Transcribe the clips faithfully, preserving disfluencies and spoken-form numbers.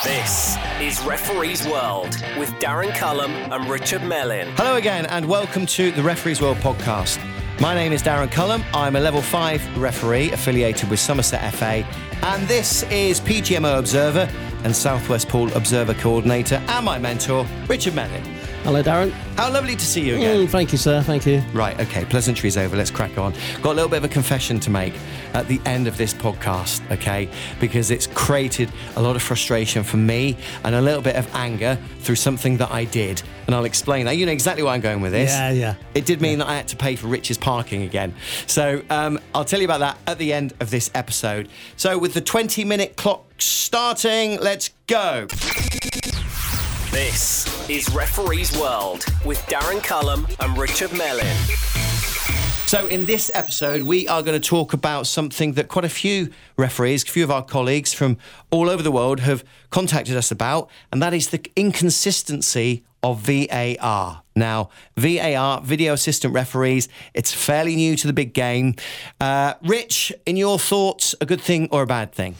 This is Referee's World with Darren Cullum and Richard Mellin. Hello again and welcome to the Referee's World podcast. My name is Darren Cullum. I'm a level five referee affiliated with Somerset F A, and this is P G M O Observer and Southwest Pool Observer Coordinator and my mentor, Richard Mellin. Hello, Darren. How lovely to see you again. Mm, thank you, sir. Thank you. Right, okay, pleasantries over. Let's crack on. Got a little bit of a confession to make at the end of this podcast, okay? Because it's created a lot of frustration for me and a little bit of anger through something that I did. And I'll explain that. You know exactly where I'm going with this. Yeah, yeah. It did mean that I had to pay for Rich's parking again. So um, I'll tell you about that at the end of this episode. So with the twenty-minute clock starting, let's go. This is Referee's World with Darren Cullum and Richard Mellin. So in this episode, we are going to talk about something that quite a few referees, a few of our colleagues from all over the world have contacted us about, and that is the inconsistency of V A R. Now, V A R, Video Assistant Referees, it's fairly new to the big game. Uh, Rich, in your thoughts, a good thing or a bad thing?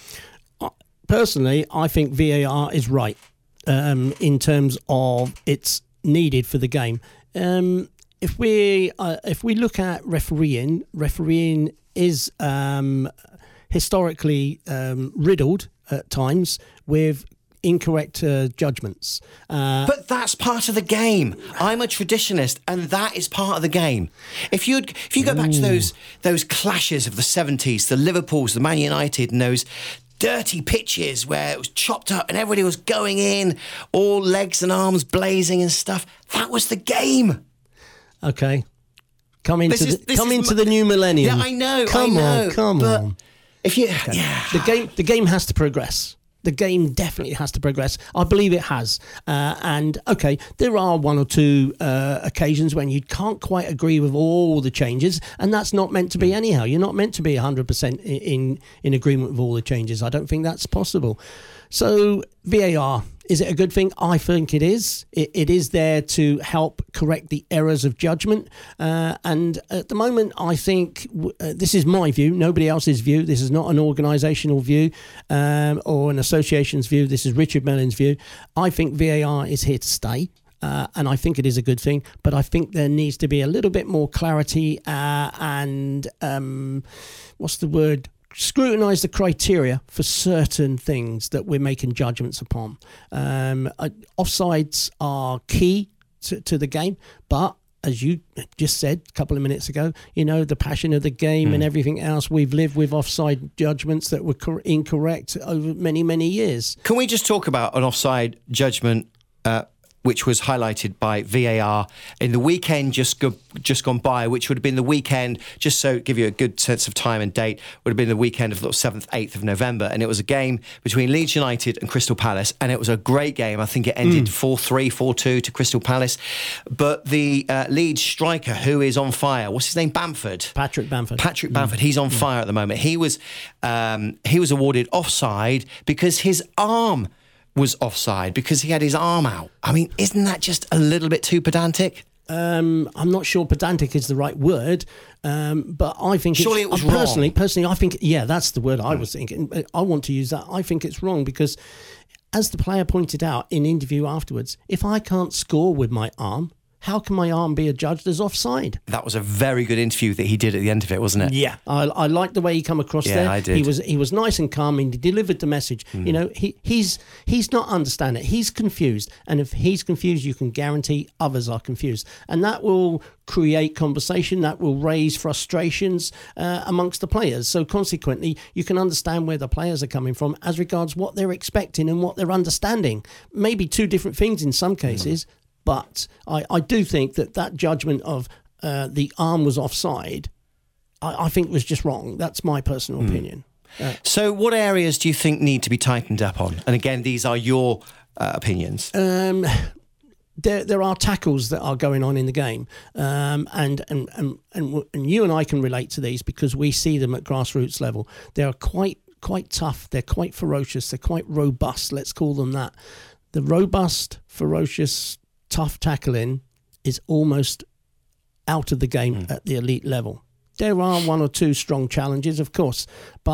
Personally, I think V A R is right um, in terms of it's needed for the game. Um, if we uh, if we look at refereeing, refereeing is um, historically um, riddled at times with incorrect uh, judgments. Uh, but that's part of the game. I'm a traditionalist, and that is part of the game. If you if you go back to those those clashes of the seventies, the Liverpools, the Man United, and those dirty pitches where it was chopped up and everybody was going in, all legs and arms blazing and stuff, that was the game. Okay, come into is, the, come into m- the new millennium. Yeah, I know. Come I know, on, come but on. If you, okay. yeah, the game, the game has to progress. The game definitely has to progress. I believe it has. Uh, and, okay, there are one or two uh, occasions when you can't quite agree with all the changes, and that's not meant to be anyhow. You're not meant to be one hundred percent in, in agreement with all the changes. I don't think that's possible. So, V A R, is it a good thing? I think it is. It, it is there to help correct the errors of judgment. Uh, and at the moment, I think uh, this is my view, nobody else's view. This is not an organisational view um, or an association's view. This is Richard Mellin's view. I think V A R is here to stay. Uh, and I think it is a good thing. But I think there needs to be a little bit more clarity uh, and um, what's the word? Scrutinise the criteria for certain things that we're making judgments upon. Um, uh, offsides are key to, to the game, but as you just said a couple of minutes ago, you know, the passion of the game mm. and everything else, we've lived with offside judgments that were cor- incorrect over many, many years. Can we just talk about an offside judgment uh, which was highlighted by V A R in the weekend just go, just gone by, which would have been the weekend, just so give you a good sense of time and date, would have been the weekend of the seventh, eighth of November. And it was a game between Leeds United and Crystal Palace. And it was a great game. I think it ended mm. four three, four two to Crystal Palace. But the uh, Leeds striker, who is on fire, what's his name? Bamford. Patrick Bamford. Patrick Bamford. Mm. He's on mm. fire at the moment. He was um, he was awarded offside because his arm was offside because he had his arm out. I mean, isn't that just a little bit too pedantic? Um, I'm not sure pedantic is the right word, um, but I think surely it's, it was uh, personally, wrong. Personally, I think yeah, that's the word I was thinking. I want to use that. I think it's wrong because, as the player pointed out in interview afterwards, if I can't score with my arm, how can my arm be adjudged as offside? That was a very good interview that he did at the end of it, wasn't it? Yeah, I, I liked the way he come across yeah, there. I did. He was he was nice and calm, and he delivered the message. Mm. You know, he he's he's not understanding it. He's confused, and if he's confused, you can guarantee others are confused, and that will create conversation. That will raise frustrations uh, amongst the players. So consequently, you can understand where the players are coming from as regards what they're expecting and what they're understanding. Maybe two different things in some cases. Mm. But I, I do think that that judgment of uh, the arm was offside, I, I think was just wrong. That's my personal mm. opinion. Uh, so what areas do you think need to be tightened up on? And again, these are your uh, opinions. Um, there, there are tackles that are going on in the game. Um, and, and, and, and, and you and I can relate to these because we see them at grassroots level. They are quite, quite tough. They're quite ferocious. They're quite robust. Let's call them that. The robust, ferocious, tough tackling is almost out of the game mm. at the elite level. There are one or two strong challenges, of course, but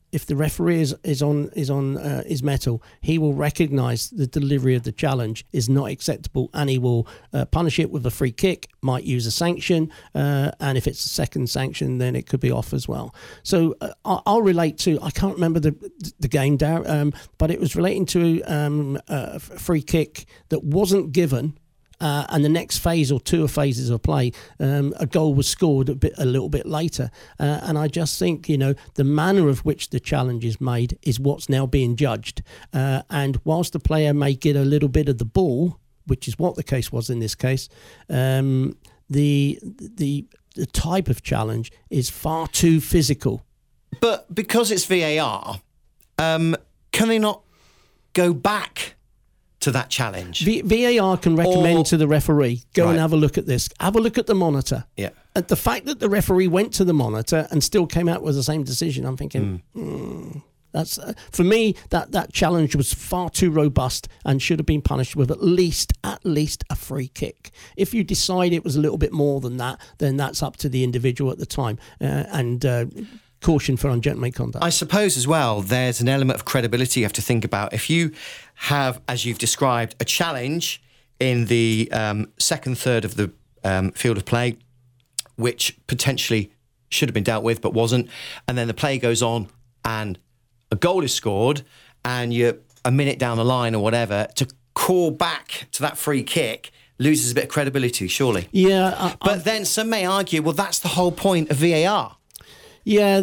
if the referee is, is on is on uh, his mettle, he will recognise the delivery of the challenge is not acceptable, and he will uh, punish it with a free kick. Might use a sanction, uh, and if it's a second sanction, then it could be off as well. So uh, I'll relate to. I can't remember the the game, Dar, um, but it was relating to um, a free kick that wasn't given. Uh, and the next phase or two of phases of play, um, a goal was scored a bit, a little bit later. Uh, and I just think, you know, the manner of which the challenge is made is what's now being judged. Uh, and whilst the player may get a little bit of the ball, which is what the case was in this case, um, the the the type of challenge is far too physical. But because it's V A R, um, can they not go back to that challenge? V- VAR can recommend or, to the referee, go right. and have a look at this. Have a look at the monitor. Yeah. And the fact that the referee went to the monitor and still came out with the same decision, I'm thinking, mm. Mm, that's uh, for me, that, that challenge was far too robust and should have been punished with at least, at least a free kick. If you decide it was a little bit more than that, then that's up to the individual at the time. Uh, and... Uh, caution for ungentlemanly conduct. I suppose as well, there's an element of credibility you have to think about. If you have, as you've described, a challenge in the um, second third of the um, field of play, which potentially should have been dealt with but wasn't, and then the play goes on and a goal is scored and you're a minute down the line or whatever, to call back to that free kick loses a bit of credibility, surely. Yeah. I, but I, then some may argue, well, that's the whole point of V A R. Yeah,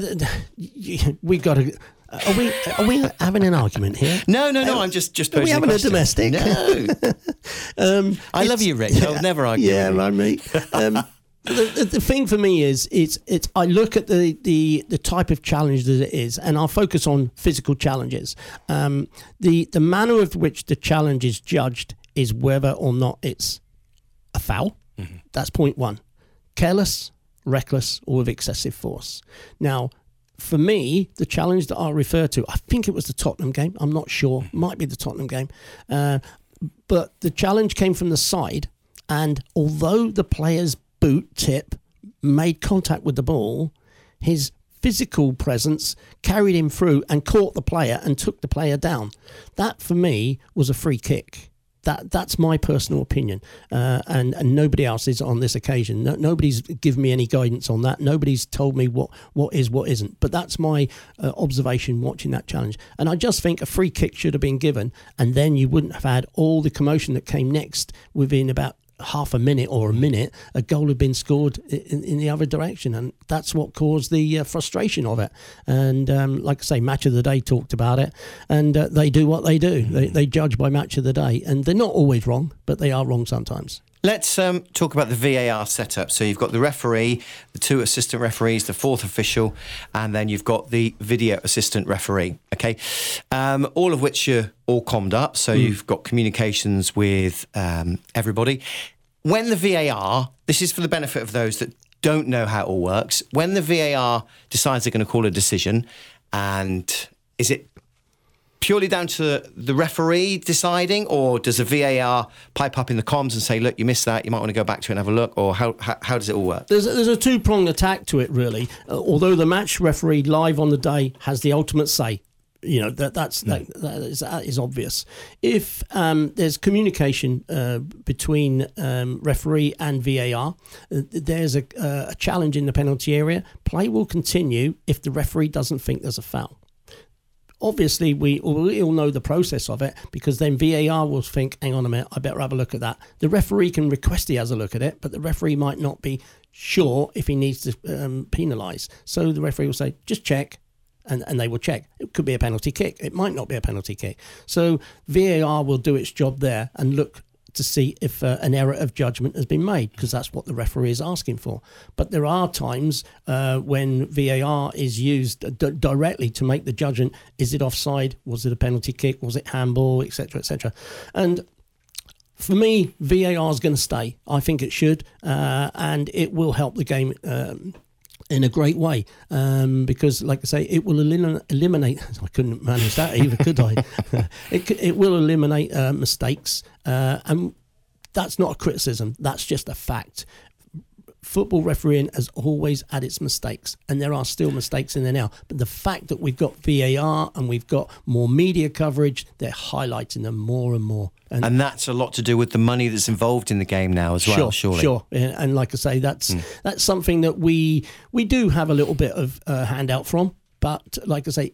we got to. Are we? Are we having an argument here? No, no, no. Um, I'm just just. Are we having a, a domestic? No. um, I love you, Rich. I'll never argue. Yeah, with you. right, mate. Um, the, the, the thing for me is, it's it's. I look at the, the, the type of challenge that it is, and I'll focus on physical challenges. Um, the the manner of which the challenge is judged is whether or not it's a foul. Mm-hmm. That's point one. Careless, reckless, or with excessive force. Now, for me, the challenge that I refer to, I think it was the Tottenham game. I'm not sure. Might be the Tottenham game. Uh, but the challenge came from the side. And although the player's boot tip made contact with the ball, his physical presence carried him through and caught the player and took the player down. That, for me, was a free kick. That that's my personal opinion, uh, and and nobody else is on this occasion. No, nobody's given me any guidance on that. Nobody's told me what, what is, what isn't. But that's my uh, observation watching that challenge. And I just think a free kick should have been given, and then you wouldn't have had all the commotion that came next within about half a minute or a minute. A goal had been scored in, in the other direction, and that's what caused the uh, frustration of it. And um, like I say, Match of the Day talked about it, and uh, they do what they do. They, they judge by Match of the Day, and they're not always wrong, but they are wrong sometimes. Let's um, talk about the V A R setup. So you've got the referee, the two assistant referees, the fourth official, and then you've got the video assistant referee. Okay, um, all of which are all commed up. So mm. you've got communications with um, everybody. When the V A R, this is for the benefit of those that don't know how it all works. When the V A R decides they're going to call a decision, and is it purely down to the referee deciding, or does the V A R pipe up in the comms and say, look, you missed that, you might want to go back to it and have a look, or how how, how does it all work? There's a, there's a two-pronged attack to it, really. Uh, although the match referee live on the day has the ultimate say. You know, that that's that, that, is, that is obvious. If um, there's communication uh, between um, referee and V A R, uh, there's a, uh, a challenge in the penalty area, play will continue if the referee doesn't think there's a foul. Obviously, we we all know the process of it, because then V A R will think, hang on a minute, I better have a look at that. The referee can request he has a look at it, but the referee might not be sure if he needs to um, penalise. So the referee will say, just check. And, and they will check. It could be a penalty kick. It might not be a penalty kick. So V A R will do its job there and look to see if uh, an error of judgment has been made, because that's what the referee is asking for. But there are times uh, when V A R is used d- directly to make the judgment. Is it offside? Was it a penalty kick? Was it handball? Et cetera, et cetera. And for me, V A R is going to stay. I think it should. Uh, and it will help the game um, in a great way, um, because, like I say, it will elim- eliminate. I couldn't manage that either, could I? it, it will eliminate uh, mistakes, uh, and that's not a criticism. That's just a fact. football refereeing has always had its mistakes, and there are still mistakes in there now. But the fact that we've got V A R and we've got more media coverage, they're highlighting them more and more. And, and that's a lot to do with the money that's involved in the game now as well, sure, surely. Sure, and, and like I say, that's mm. that's something that we we do have a little bit of uh, handout from. But like I say,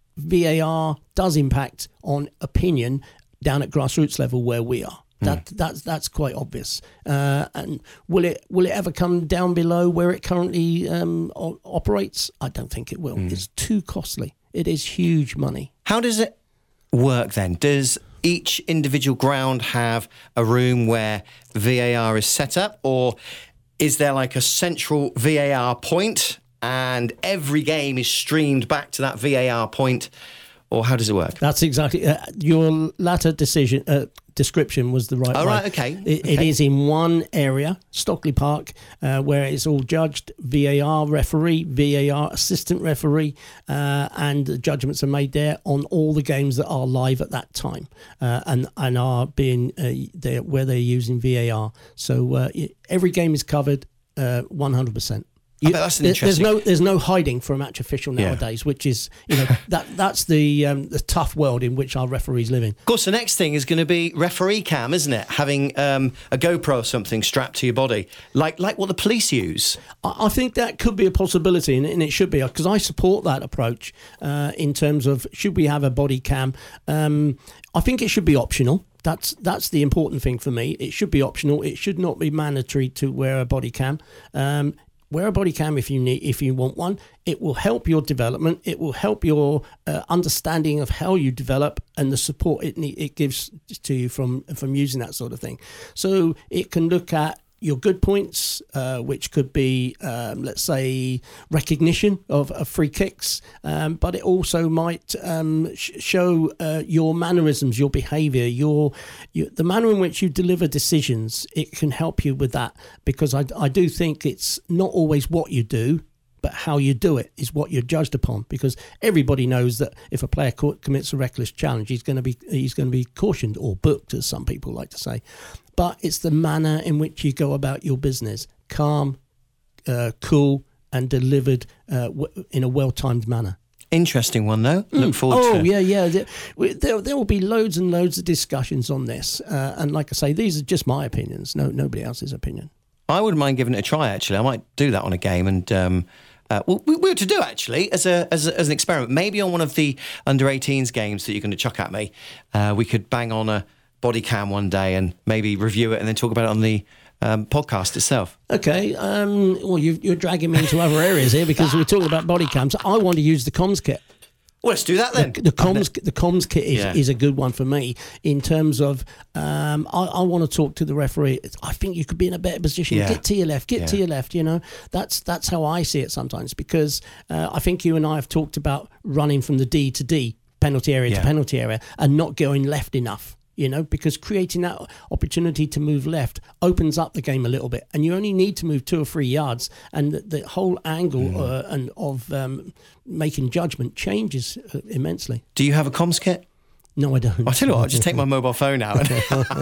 V A R does impact on opinion down at grassroots level where we are. That mm. that's that's quite obvious. Uh, and will it will it ever come down below where it currently um, o- operates? I don't think it will. Mm. It's too costly. It is huge money. How does it work then? Does each individual ground have a room where V A R is set up, or is there like a central V A R point and every game is streamed back to that V A R point, or how does it work? That's exactly uh, your latter decision. Uh, description was the right oh, one. Right, okay. It, okay. It is in one area, Stockley Park, uh, where it's all judged, V A R referee, V A R assistant referee, uh, and the judgments are made there on all the games that are live at that time uh, and, and are being uh, there where they're using V A R. So uh, every game is covered uh, one hundred percent. You, that's an there, interesting... There's no there's no hiding for a match official nowadays, yeah. which is you know that that's the um, the tough world in which our referees live in. Of course, the next thing is going to be referee cam, isn't it? Having um, a GoPro or something strapped to your body, like like what the police use. I, I think that could be a possibility, and, and it should be, because I support that approach uh, in terms of should we have a body cam. Um, I think it should be optional. That's that's the important thing for me. It should be optional. It should not be mandatory to wear a body cam. Um, Wear a body cam if you need, if you want one. It will help your development. It will help your uh, understanding of how you develop and the support it need, it gives to you from from using that sort of thing. So it can look at your good points, uh, which could be, um, let's say, recognition of, of free kicks, um, but it also might um, sh- show uh, your mannerisms, your behaviour, your, your the manner in which you deliver decisions. It can help you with that, because I, I do think it's not always what you do, but how you do it is what you're judged upon. Because everybody knows that if a player co- commits a reckless challenge, he's going to be he's going to be cautioned or booked, as some people like to say. But it's the manner in which you go about your business, calm, uh, cool, and delivered uh, w- in a well-timed manner. Interesting one, though. Mm. Look forward oh, to it. Oh, yeah, yeah. There, there, there will be loads and loads of discussions on this. Uh, and like I say, these are just my opinions, no, nobody else's opinion. I wouldn't mind giving it a try, actually. I might do that on a game. And um, uh, well, we were to do, actually, as a, as a as an experiment. Maybe on one of the under eighteens games that you're going to chuck at me, uh, we could bang on a body cam one day and maybe review it and then talk about it on the um, podcast itself. Okay. Um, well, you, you're dragging me into other areas here because we're talking about body cams. I want to use the comms kit. Well, let's do that then. The, the comms, the comms kit is, yeah. is a good one for me in terms of um, I, I want to talk to the referee. I think you could be in a better position. Yeah. Get to your left. Get yeah. to your left. You know, that's that's how I see it sometimes, because uh, I think you and I have talked about running from the D to D, penalty area yeah. to penalty area, and not going left enough. You know, because creating that opportunity to move left opens up the game a little bit, and you only need to move two or three yards, and the, the whole angle mm. uh, and of um, making judgment changes uh, immensely. Do you have a comms kit? No, I don't. I'll tell you what, I'll just take my mobile phone out, and,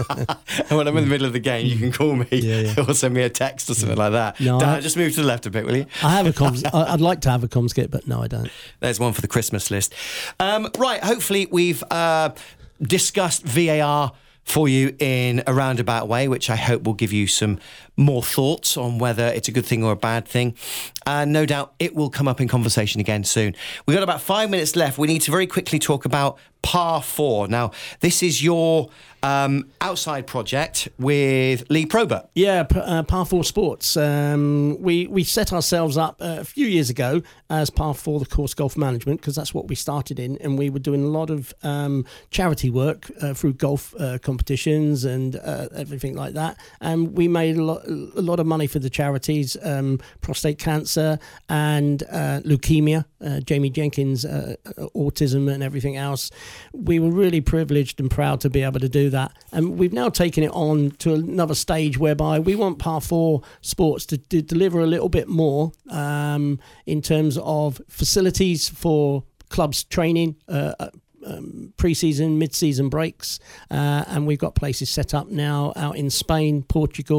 and when I'm in the middle of the game, you can call me yeah, yeah. or send me a text or something like that. No, Dan, I, just move to the left a bit, will you? I have a comms. I'd like to have a comms kit, but no, I don't. There's one for the Christmas list. Um, right, hopefully we've Uh, discussed V A R for you in a roundabout way, which I hope will give you some more thoughts on whether it's a good thing or a bad thing. And no doubt it will come up in conversation again soon. We've got about five minutes left. We need to very quickly talk about Par four. Now, this is your um, outside project with Lee Probert. Yeah, uh, Par four Sports. Um, we, we set ourselves up a few years ago as Par four, the course golf management, because that's what we started in. And we were doing a lot of um, charity work uh, through golf uh, competitions and uh, everything like that. And we made a lot, a lot of money for the charities, um, prostate cancer and uh, leukemia, uh, Jamie Jenkins, uh, autism and everything else. We were really privileged and proud to be able to do that. And we've now taken it on to another stage whereby we want Par four Sports to, to deliver a little bit more um, in terms of facilities for clubs training, uh, um, pre-season, mid-season breaks. Uh, and we've got places set up now out in Spain, Portugal,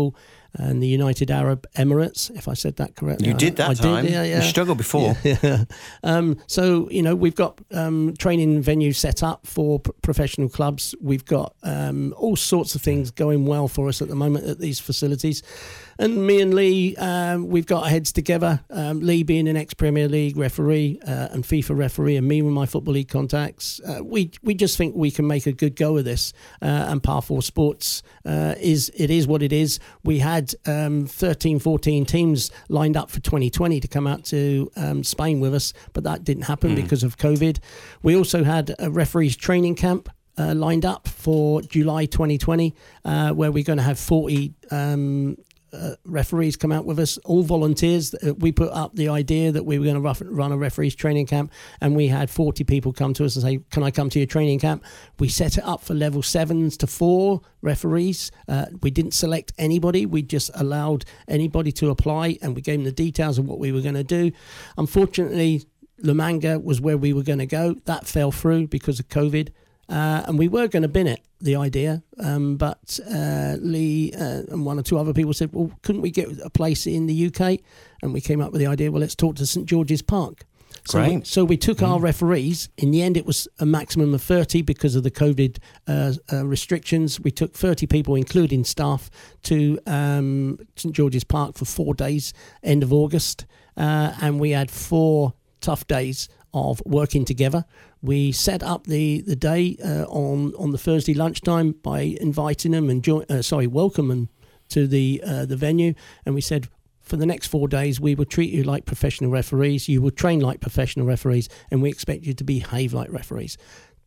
and the United Arab Emirates, if I said that correctly. You did that I, I time. Did, yeah, yeah. You struggled before. Yeah, yeah. Um, so, you know, we've got um, training venues set up for p- professional clubs. We've got um, all sorts of things going well for us at the moment at these facilities. And me and Lee, um, we've got our heads together. Um, Lee being an ex-Premier League referee uh, and FIFA referee, and me with my Football League contacts. Uh, we we just think we can make a good go of this. Uh, and Par four Sports uh, is it is what it is. We had um, thirteen, fourteen teams lined up for twenty twenty to come out to um, Spain with us, but that didn't happen mm. because of COVID. We also had a referees training camp uh, lined up for July twenty twenty, uh, where we're going to have forty. Um, Uh, referees come out with us, all volunteers. Uh, we put up the idea that we were going to rough, run a referees training camp, and we had forty people come to us and say, can I come to your training camp? We set it up for level sevens to four referees. Uh, we didn't select anybody. We just allowed anybody to apply, and we gave them the details of what we were going to do. Unfortunately, La Manga was where we were going to go. That fell through because of COVID. Uh, and we were going to bin it, the idea, um, but uh, Lee uh, and one or two other people said, well, couldn't we get a place in the U K? And we came up with the idea, well, let's talk to St George's Park. So Great. we, so we took mm. our referees. In the end, it was a maximum of thirty because of the COVID uh, uh, restrictions. We took thirty people, including staff, to um, St George's Park for four days, end of August. Uh, and we had four tough days of working together. We set up the the day uh, on on the Thursday lunchtime by inviting them and join, uh, sorry, welcome them to the uh, the venue, and we said for the next four days we will treat you like professional referees. You will train like professional referees, and we expect you to behave like referees.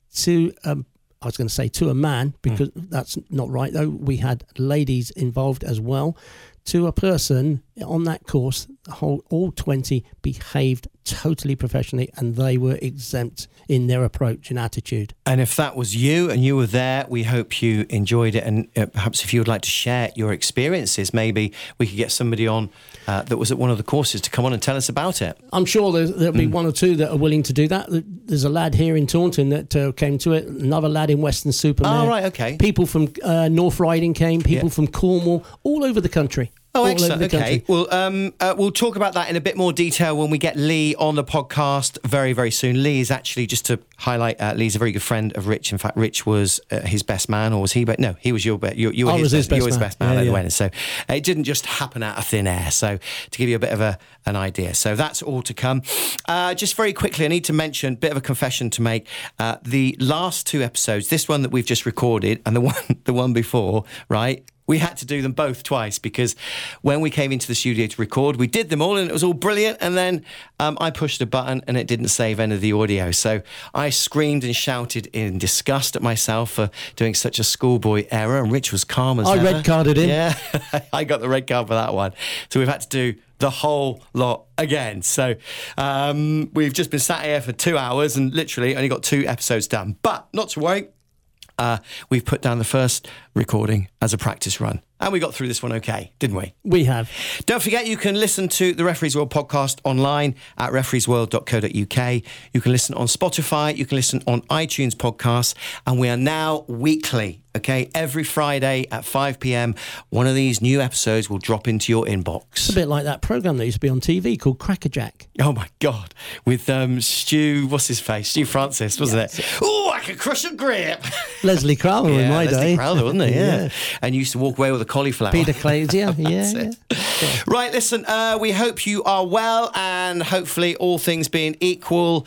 To um, I was going to say to a man, because mm. that's not right though. We had ladies involved as well. To a person on that course, the whole, all twenty behaved totally professionally, and they were exempt in their approach and attitude. And if that was you and you were there, we hope you enjoyed it. And uh, perhaps if you would like to share your experiences, maybe we could get somebody on uh, that was at one of the courses to come on and tell us about it. I'm sure there's, there'll be mm. one or two that are willing to do that. There's a lad here in Taunton that uh, came to it, another lad in Western Supermare. Oh, right, okay. People from uh, North Riding came, people yeah. from Cornwall, all over the country. Oh, excellent. Okay. Well, um, uh, we'll talk about that in a bit more detail when we get Lee on the podcast very, very soon. Lee is actually, just to highlight, uh, Lee's a very good friend of Rich. In fact, Rich was uh, his best man, or was he? But no, he was your be- you, you were I his, was his best, best you were his man, best man yeah, at the yeah. wedding. So uh, it didn't just happen out of thin air. So to give you a bit of a an idea. So that's all to come. Uh, just very quickly, I need to mention, bit of a confession to make. Uh, the last two episodes, this one that we've just recorded and the one the one before, right? We had to do them both twice because when we came into the studio to record, we did them all and it was all brilliant. And then um, I pushed a button and it didn't save any of the audio. So I screamed and shouted in disgust at myself for doing such a schoolboy error. And Rich was calm as I ever. red carded him. Yeah, I got the red card for that one. So we've had to do the whole lot again. So um, we've just been sat here for two hours and literally only got two episodes done. But not to worry. Uh, we've put down the first recording as a practice run. And we got through this one okay, didn't we? We have. Don't forget, you can listen to the Referees World podcast online at referees world dot co dot uk. You can listen on Spotify. You can listen on iTunes podcasts. And we are now weekly, okay? Every Friday at five p.m, one of these new episodes will drop into your inbox. It's a bit like that programme that used to be on T V called Crackerjack. Oh, my God. With um, Stu, what's his face? Stu Francis, wasn't yeah, it? Oh, I could crush a grape. Leslie Crowther yeah, in my Leslie day. Crowther, wasn't it? Yeah. yeah. And used to walk away with a cauliflower. Peter Clays, yeah. yeah, yeah. yeah. Right, listen, uh, we hope you are well, and hopefully, all things being equal,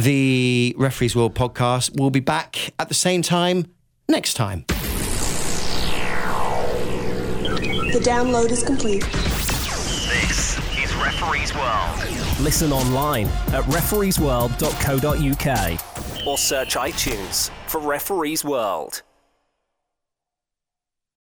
the Referees World podcast will be back at the same time next time. The download is complete. This is Referees World. Listen online at referees world dot co dot uk or search iTunes for Referees World.